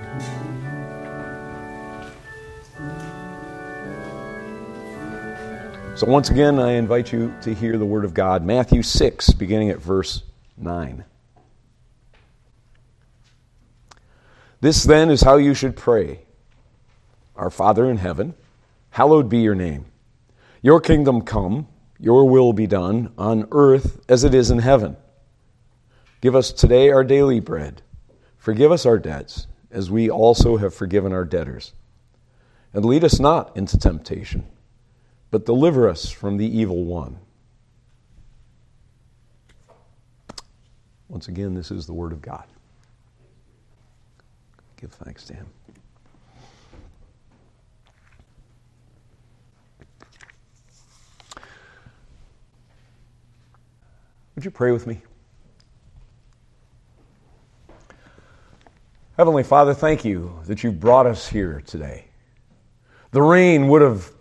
So once again, I invite you to hear the Word of God, Matthew 6, beginning at verse 9. This then is how you should pray. Our Father in heaven, hallowed be your name. Your kingdom come, your will be done, on earth as it is in heaven. Give us today our daily bread. Forgive us our debts, as we also have forgiven our debtors. And lead us not into temptation, but deliver us from the evil one. Once again, this is the Word of God. Give thanks to Him. Would you pray with me? Heavenly Father, thank you that you brought us here today. The rain would have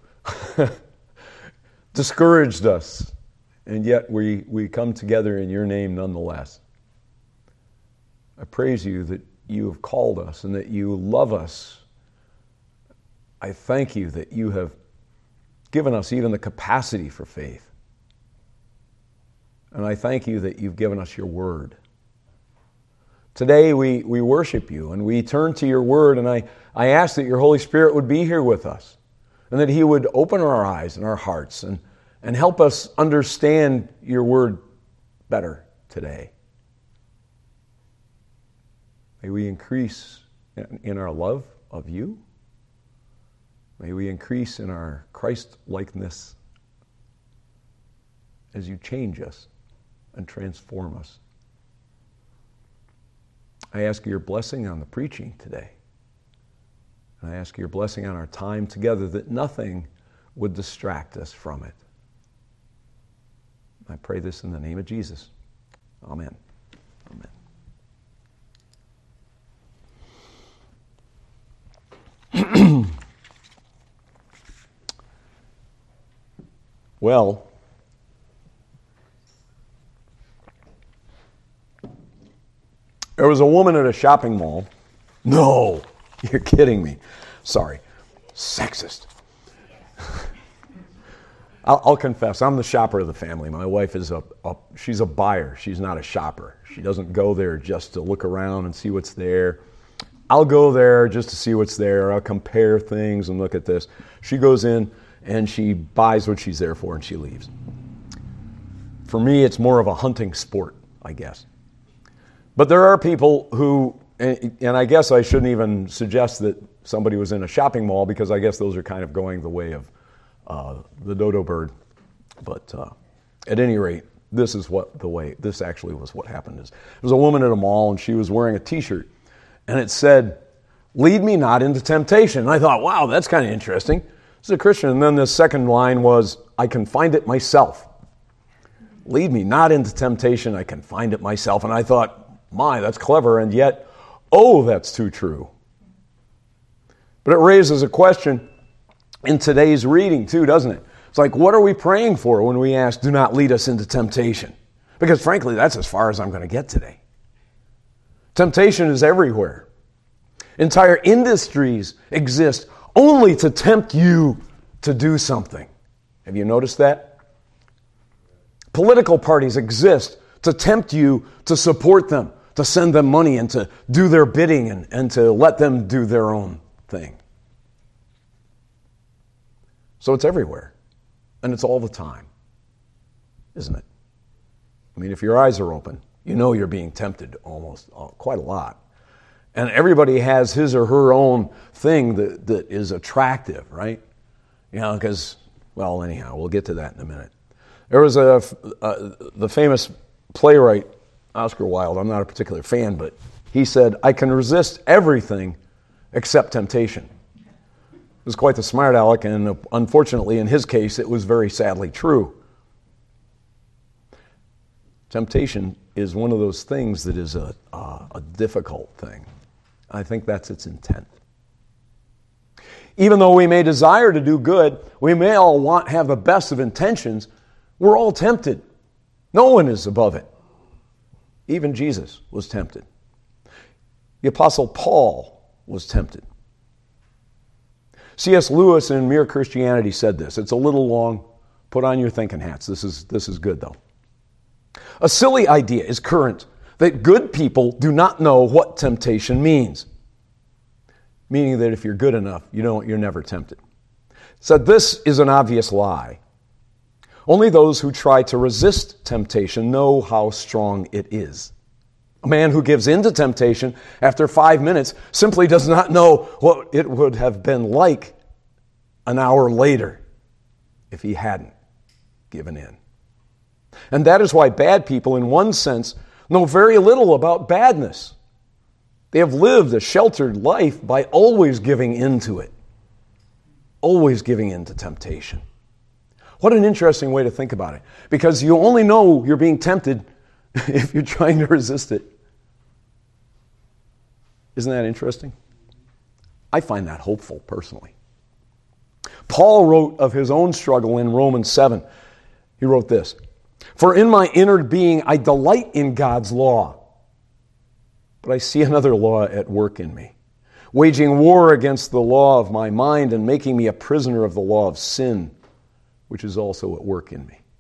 discouraged us, and yet we come together in your name nonetheless. I praise you that you have called us and that you love us. I thank you that you have given us even the capacity for faith. And I thank you that you've given us your word. Today we worship you and we turn to your word, and I ask that your Holy Spirit would be here with us and that he would open our eyes and our hearts and help us understand your word better today. May we increase in our love of you. May we increase in our Christ-likeness as you change us and transform us. I ask your blessing on the preaching today. And I ask your blessing on our time together, that nothing would distract us from it. I pray this in the name of Jesus. Amen. Amen. Well, there was a woman at a shopping mall. No, you're kidding me. Sorry. Sexist. I'll confess, I'm the shopper of the family. My wife is she's a buyer. She's not a shopper. She doesn't go there just to look around and see what's there. I'll go there just to see what's there. I'll compare things and look at this. She goes in and she buys what she's there for and she leaves. For me, it's more of a hunting sport, I guess. But there are people who, and I guess I shouldn't even suggest that somebody was in a shopping mall, because I guess those are kind of going the way of the dodo bird. But at any rate, this actually was what happened. There was a woman at a mall and she was wearing a t-shirt and it said, "Lead me not into temptation." And I thought, wow, that's kind of interesting. This is a Christian. And then the second line was, "I can find it myself." Lead me not into temptation, I can find it myself. And I thought, my, that's clever, and yet, oh, that's too true. But it raises a question in today's reading too, doesn't it? It's like, what are we praying for when we ask, "Do not lead us into temptation"? Because frankly, that's as far as I'm going to get today. Temptation is everywhere. Entire industries exist only to tempt you to do something. Have you noticed that? Political parties exist to tempt you to support them, to send them money and to do their bidding and to let them do their own thing. So it's everywhere. And it's all the time, isn't it? I mean, if your eyes are open, you know you're being tempted quite a lot. And everybody has his or her own thing that is attractive, right? You know, because, well, anyhow, we'll get to that in a minute. There was the famous playwright, Oscar Wilde. I'm not a particular fan, but he said, "I can resist everything except temptation." It was quite the smart aleck, and unfortunately, in his case, it was very sadly true. Temptation is one of those things that is a difficult thing. I think that's its intent. Even though we may desire to do good, we may all have the best of intentions, we're all tempted. No one is above it. Even Jesus was tempted. The Apostle Paul was tempted. C.S. Lewis in Mere Christianity said this. It's a little long. Put on your thinking hats. This is good, though. A silly idea is current that good people do not know what temptation means. Meaning that if you're good enough, you're never tempted. So this is an obvious lie. Only those who try to resist temptation know how strong it is. A man who gives in to temptation after 5 minutes simply does not know what it would have been like an hour later if he hadn't given in. And that is why bad people, in one sense, know very little about badness. They have lived a sheltered life by always giving in to it. Always giving in to temptation. What an interesting way to think about it. Because you only know you're being tempted if you're trying to resist it. Isn't that interesting? I find that hopeful, personally. Paul wrote of his own struggle in Romans 7. He wrote this, "For in my inner being I delight in God's law, but I see another law at work in me, waging war against the law of my mind and making me a prisoner of the law of sin, which is also at work in me."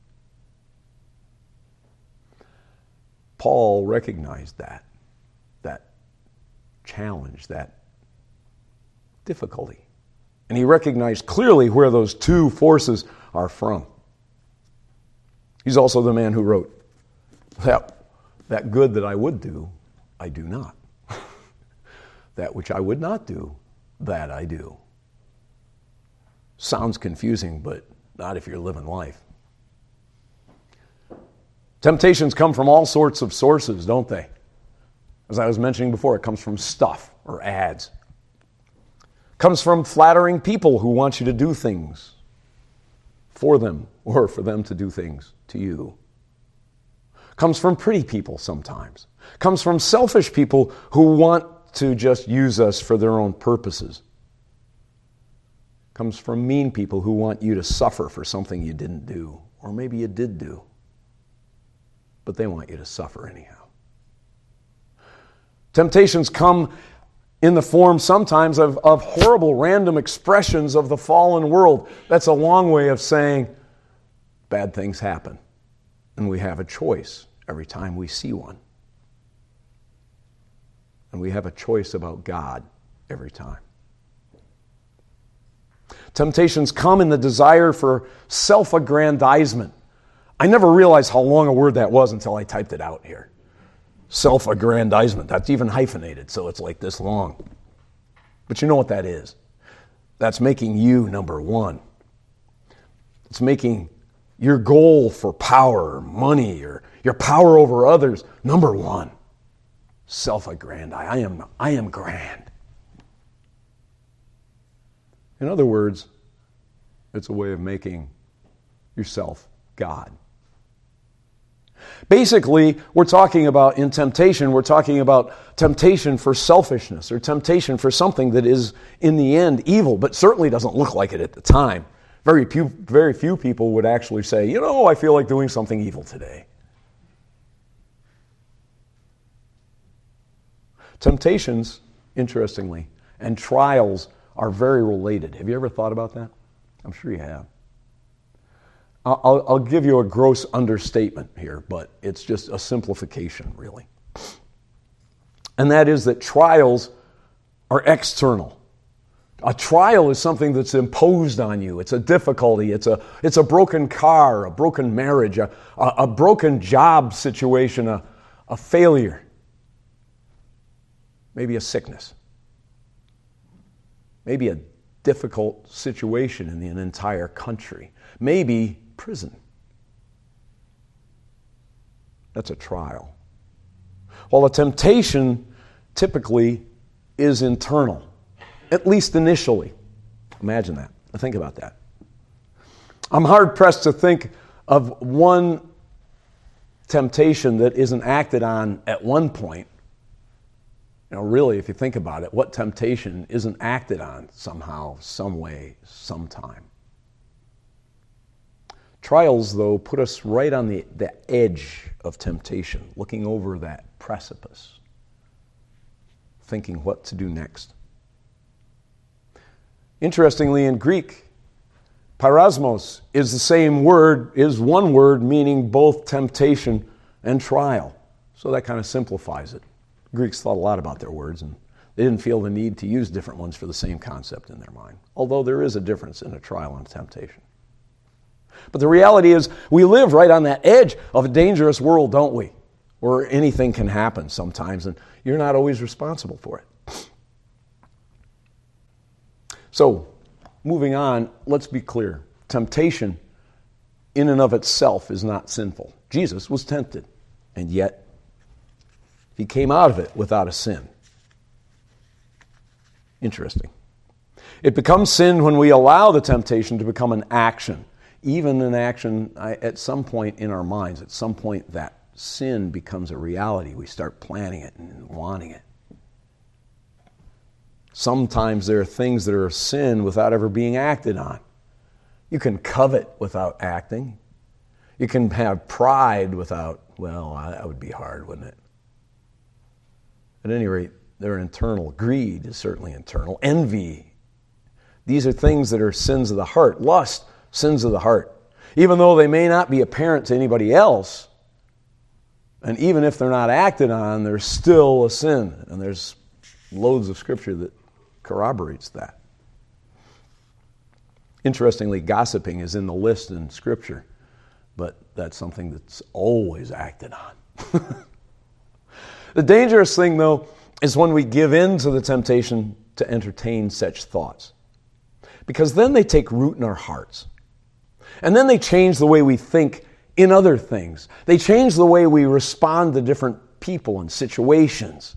Paul recognized that challenge, that difficulty. And he recognized clearly where those two forces are from. He's also the man who wrote, that good that I would do, I do not. That which I would not do, that I do. Sounds confusing, but not if you're living life. Temptations come from all sorts of sources, don't they? As I was mentioning before, it comes from stuff or ads. It comes from flattering people who want you to do things for them or for them to do things to you. It comes from pretty people sometimes. It comes from selfish people who want to just use us for their own purposes. It comes from mean people who want you to suffer for something you didn't do, or maybe you did do, but they want you to suffer anyhow. Temptations come in the form sometimes of horrible random expressions of the fallen world. That's a long way of saying bad things happen, and we have a choice every time we see one. And we have a choice about God every time. Temptations come in the desire for self-aggrandizement. I never realized how long a word that was until I typed it out here. Self-aggrandizement. That's even hyphenated, so it's like this long. But you know what that is. That's making you number one. It's making your goal for power, or money, or your power over others number one. Self-aggrandize. I am grand. In other words, it's a way of making yourself God. Basically, we're talking about, in temptation, we're talking about temptation for selfishness or temptation for something that is, in the end, evil, but certainly doesn't look like it at the time. Very few people would actually say, I feel like doing something evil today. Temptations, interestingly, and trials are very related. Have you ever thought about that? I'm sure you have. I'll give you a gross understatement here, but it's just a simplification, really. And that is that trials are external. A trial is something that's imposed on you. It's a difficulty. It's a broken car, a broken marriage, a broken job situation, a failure. Maybe a sickness. Maybe a difficult situation in an entire country. Maybe prison. That's a trial. While a temptation typically is internal, at least initially. Imagine that. Think about that. I'm hard-pressed to think of one temptation that isn't acted on at one point. Really, if you think about it, what temptation isn't acted on somehow, some way, sometime? Trials, though, put us right on the edge of temptation, looking over that precipice, thinking what to do next. Interestingly, in Greek, parasmos is the same word, is one word meaning both temptation and trial. So that kind of simplifies it. Greeks thought a lot about their words, and they didn't feel the need to use different ones for the same concept in their mind, although there is a difference in a trial and a temptation. But the reality is, we live right on that edge of a dangerous world, don't we? Where anything can happen sometimes, and you're not always responsible for it. So, moving on, let's be clear. Temptation in and of itself is not sinful. Jesus was tempted, and yet he came out of it without a sin. Interesting. It becomes sin when we allow the temptation to become an action. Even an action at some point in our minds, at some point that sin becomes a reality. We start planning it and wanting it. Sometimes there are things that are sin without ever being acted on. You can covet without acting. You can have pride without, well, that would be hard, wouldn't it? At any rate, they're internal. Greed is certainly internal. Envy. These are things that are sins of the heart. Lust, sins of the heart. Even though they may not be apparent to anybody else, and even if they're not acted on, they're still a sin. And there's loads of scripture that corroborates that. Interestingly, gossiping is in the list in scripture, but that's something that's always acted on. The dangerous thing, though, is when we give in to the temptation to entertain such thoughts. Because then they take root in our hearts. And then they change the way we think in other things. They change the way we respond to different people and situations.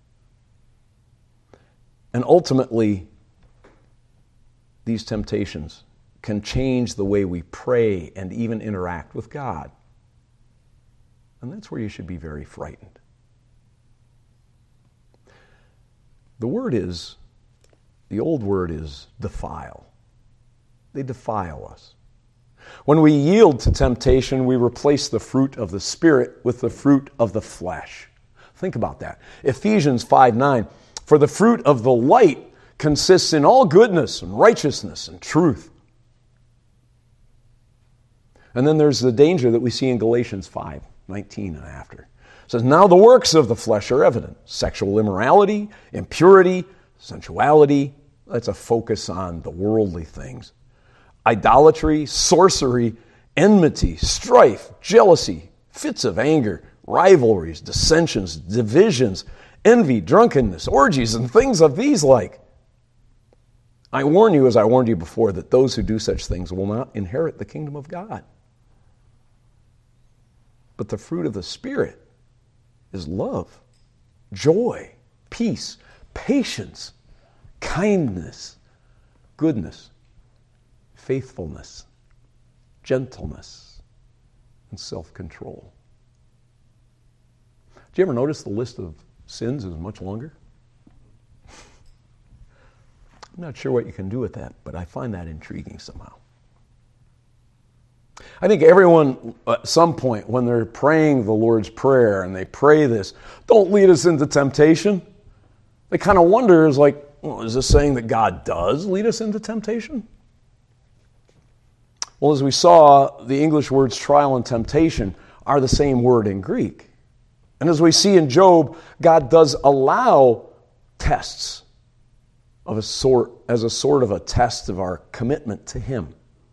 And ultimately, these temptations can change the way we pray and even interact with God. And that's where you should be very frightened. The old word is defile. They defile us. When we yield to temptation, we replace the fruit of the Spirit with the fruit of the flesh. Think about that. Ephesians 5:9, for the fruit of the light consists in all goodness and righteousness and truth. And then there's the danger that we see in Galatians 5:19 and after. It says, now the works of the flesh are evident. Sexual immorality, impurity, sensuality. That's a focus on the worldly things. Idolatry, sorcery, enmity, strife, jealousy, fits of anger, rivalries, dissensions, divisions, envy, drunkenness, orgies, and things of these like. I warn you, as I warned you before, that those who do such things will not inherit the kingdom of God. But the fruit of the Spirit is love, joy, peace, patience, kindness, goodness, faithfulness, gentleness, and self-control. Do you ever notice the list of sins is much longer? I'm not sure what you can do with that, but I find that intriguing somehow. I think everyone at some point when they're praying the Lord's Prayer and they pray this, don't lead us into temptation, they kind of wonder, is like, well, is this saying that God does lead us into temptation? Well, as we saw, the English words trial and temptation are the same word in Greek. And as we see in Job, God does allow tests of a sort, as a sort of a test of our commitment to Him.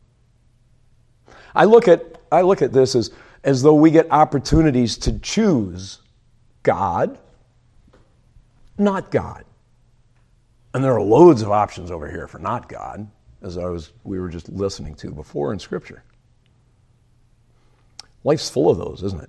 I look at this as though we get opportunities to choose God, not God. And there are loads of options over here for not God, as we were just listening to before in Scripture. Life's full of those, isn't it?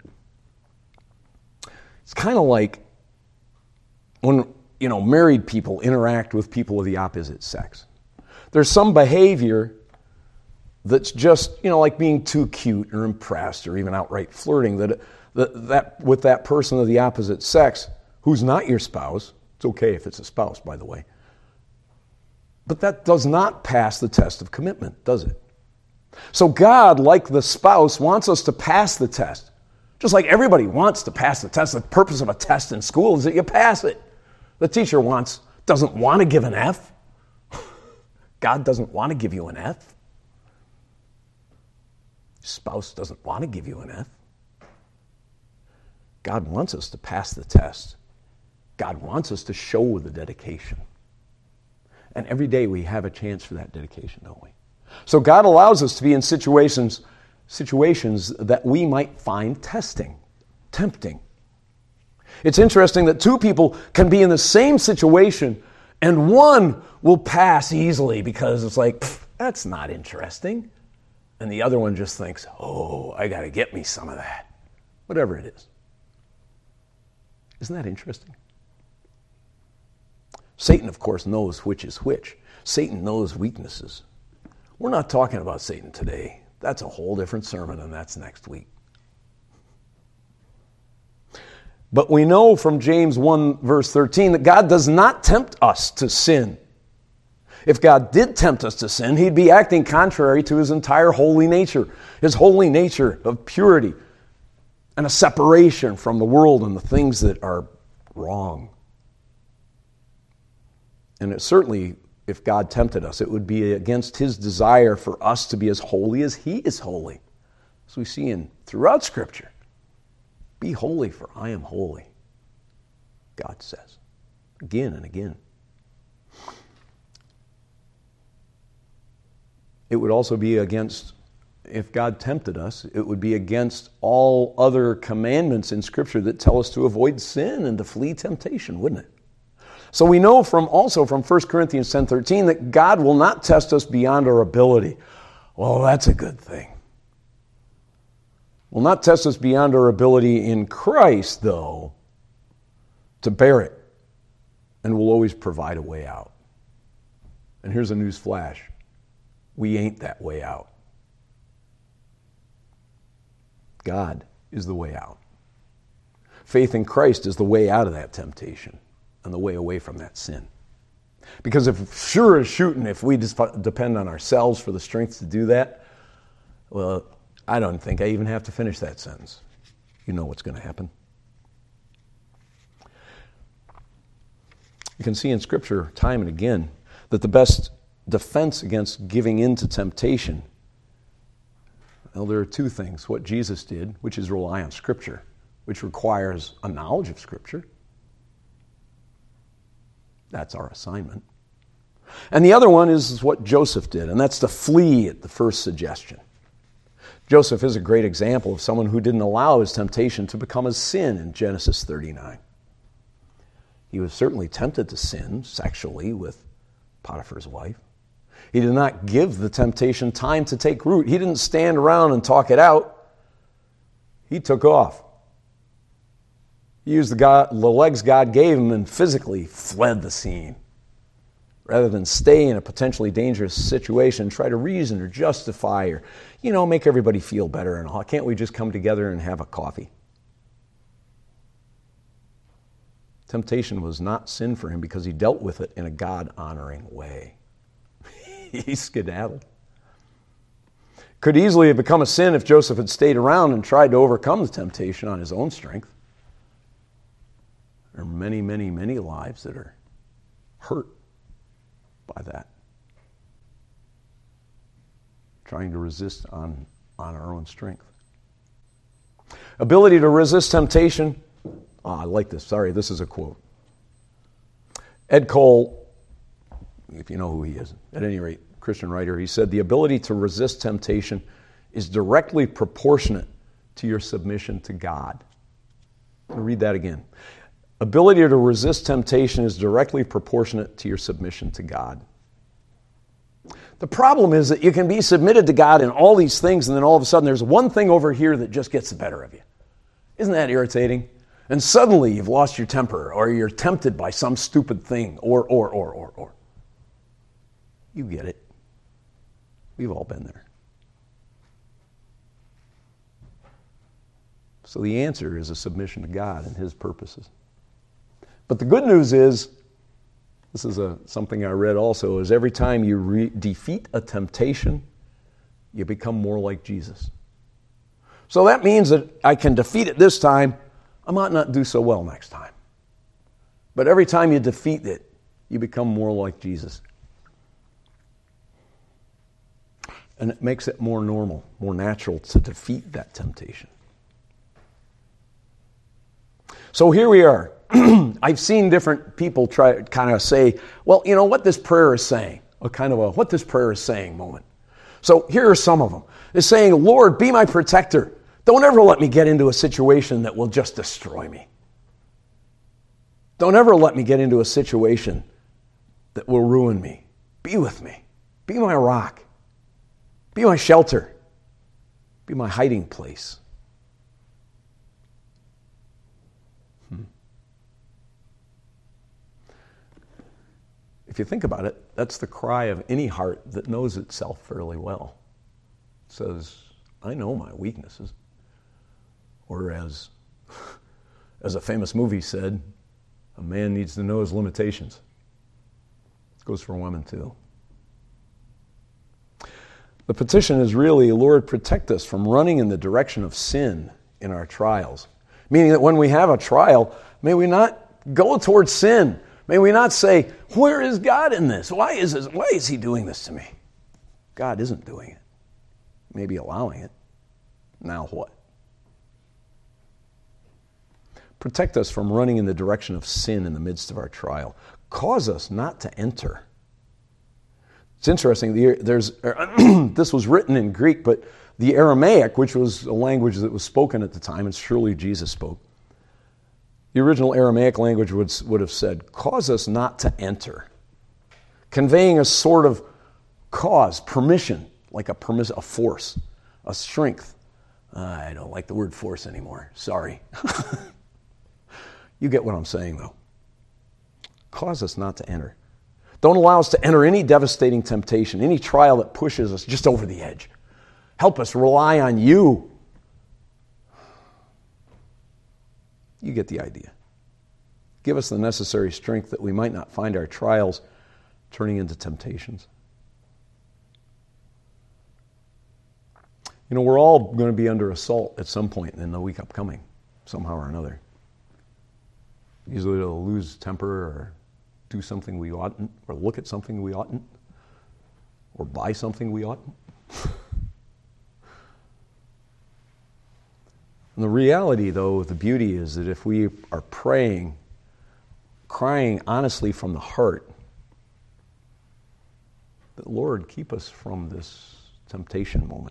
It's kind of like when, married people interact with people of the opposite sex. There's some behavior that's just, like being too cute or impressed or even outright flirting that with that person of the opposite sex who's not your spouse. It's okay if it's a spouse, by the way. But that does not pass the test of commitment, does it? So God, like the spouse, wants us to pass the test. Just like everybody wants to pass the test. The purpose of a test in school is that you pass it. The teacher doesn't want to give an F. God doesn't want to give you an F. Your spouse doesn't want to give you an F. God wants us to pass the test. God wants us to show the dedication. And every day we have a chance for that dedication, don't we? So God allows us to be in situations that we might find tempting. It's interesting that two people can be in the same situation and one will pass easily because it's like, that's not interesting. And the other one just thinks, oh, I got to get me some of that. Whatever it is. Isn't that interesting? Satan, of course, knows which is which. Satan knows weaknesses. We're not talking about Satan today. That's a whole different sermon, and that's next week. But we know from James 1, verse 13, that God does not tempt us to sin. If God did tempt us to sin, he'd be acting contrary to his entire holy nature, his holy nature of purity and a separation from the world and the things that are wrong. And it certainly, if God tempted us, it would be against his desire for us to be as holy as he is holy. As we see throughout Scripture. Be holy, for I am holy, God says, again and again. It would also be against, if God tempted us, it would be against all other commandments in Scripture that tell us to avoid sin and to flee temptation, wouldn't it? So we know from 1 Corinthians 10:13 that God will not test us beyond our ability. Well, that's a good thing. Will not test us beyond our ability in Christ, though, to bear it, and will always provide a way out. And here's a news flash. We ain't that way out. God is the way out. Faith in Christ is the way out of that temptation and the way away from that sin. Because if sure as shooting, if we just depend on ourselves for the strength to do that, well, I don't think I even have to finish that sentence. You know what's going to happen. You can see in Scripture time and again that the best defense against giving in to temptation, well, there are two things. What Jesus did, which is rely on Scripture, which requires a knowledge of Scripture. That's our assignment. And the other one is what Joseph did, and that's to flee at the first suggestion. Joseph is a great example of someone who didn't allow his temptation to become a sin in Genesis 39. He was certainly tempted to sin sexually with Potiphar's wife. He did not give the temptation time to take root. He didn't stand around and talk it out. He took off. He used the legs God gave him and physically fled the scene. Rather than stay in a potentially dangerous situation, try to reason or justify or, make everybody feel better and all. Can't we just come together and have a coffee? Temptation was not sin for him because he dealt with it in a God-honoring way. He skedaddled. Could easily have become a sin if Joseph had stayed around and tried to overcome the temptation on his own strength. There are many, many, many lives that are hurt by that. Trying to resist on our own strength. Ability to resist temptation. I like this. Sorry, this is a quote. Ed Cole, if you know who he is, at any rate, Christian writer, he said, the ability to resist temptation is directly proportionate to your submission to God. I'll read that again. Ability to resist temptation is directly proportionate to your submission to God. The problem is that you can be submitted to God in all these things, and then all of a sudden there's one thing over here that just gets the better of you. Isn't that irritating? And suddenly you've lost your temper, or you're tempted by some stupid thing, or. You get it. We've all been there. So the answer is a submission to God and His purposes. But the good news is, this is something I read also, is every time you defeat a temptation, you become more like Jesus. So that means that I can defeat it this time, I might not do so well next time. But every time you defeat it, you become more like Jesus. And it makes it more normal, more natural to defeat that temptation. So here we are. I've seen different people try kind of say, well, you know what this prayer is saying. A kind of a what this prayer is saying moment. So here are some of them. It's saying, Lord, be my protector. Don't ever let me get into a situation that will just destroy me. Don't ever let me get into a situation that will ruin me. Be with me. Be my rock. Be my shelter. Be my hiding place. If you think about it, that's the cry of any heart that knows itself fairly well. It says, I know my weaknesses. Or as a famous movie said, a man needs to know his limitations. It goes for women too. The petition is really, Lord, protect us from running in the direction of sin in our trials. Meaning that when we have a trial, may we not go towards sin. May we not say, where is God in this? Why is he doing this to me? God isn't doing it. Maybe allowing it. Now what? Protect us from running in the direction of sin in the midst of our trial. Cause us not to enter. It's interesting, this was written in Greek, but the Aramaic, which was a language that was spoken at the time, and surely Jesus spoke, the original Aramaic language would have said, cause us not to enter, conveying a sort of cause, permission, like a force, a strength. I don't like the word force anymore. Sorry. You get what I'm saying, though. Cause us not to enter. Don't allow us to enter any devastating temptation, any trial that pushes us just over the edge. Help us rely on you. You get the idea. Give us the necessary strength that we might not find our trials turning into temptations. You know, we're all going to be under assault at some point in the week upcoming, somehow or another. Usually to lose temper or do something we oughtn't, or look at something we oughtn't, or buy something we oughtn't. And the reality, though, the beauty is that if we are praying, crying honestly from the heart, that Lord, keep us from this temptation moment.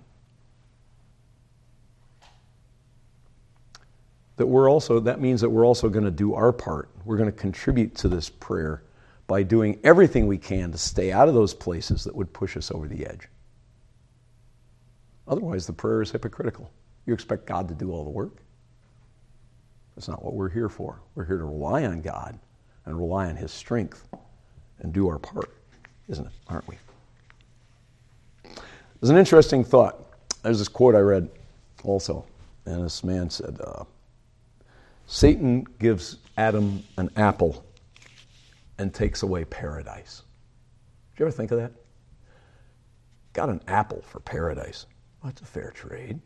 That means that we're also going to do our part. We're going to contribute to this prayer by doing everything we can to stay out of those places that would push us over the edge. Otherwise, the prayer is hypocritical. You expect God to do all the work? That's not what we're here for. We're here to rely on God and rely on His strength and do our part, isn't it? Aren't we? There's an interesting thought. There's this quote I read also, and this man said, Satan gives Adam an apple and takes away paradise. Did you ever think of that? Got an apple for paradise. Well, that's a fair trade.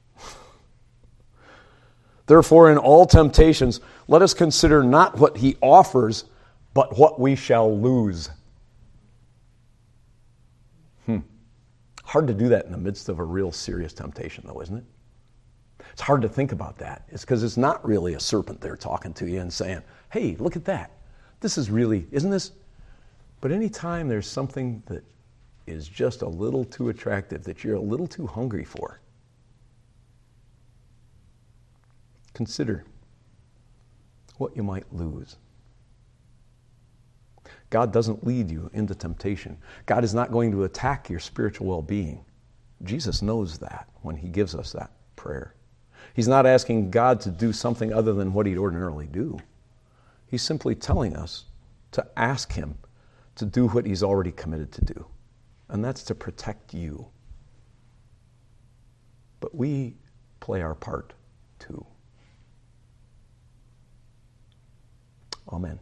Therefore, in all temptations, let us consider not what he offers, but what we shall lose. Hard to do that in the midst of a real serious temptation, though, isn't it? It's hard to think about that. It's because it's not really a serpent there talking to you and saying, hey, look at that. This is really, isn't this? But anytime there's something that is just a little too attractive, that you're a little too hungry for, consider what you might lose. God doesn't lead you into temptation. God is not going to attack your spiritual well-being. Jesus knows that when he gives us that prayer. He's not asking God to do something other than what he'd ordinarily do. He's simply telling us to ask him to do what he's already committed to do, and that's to protect you. But we play our part too. Amen.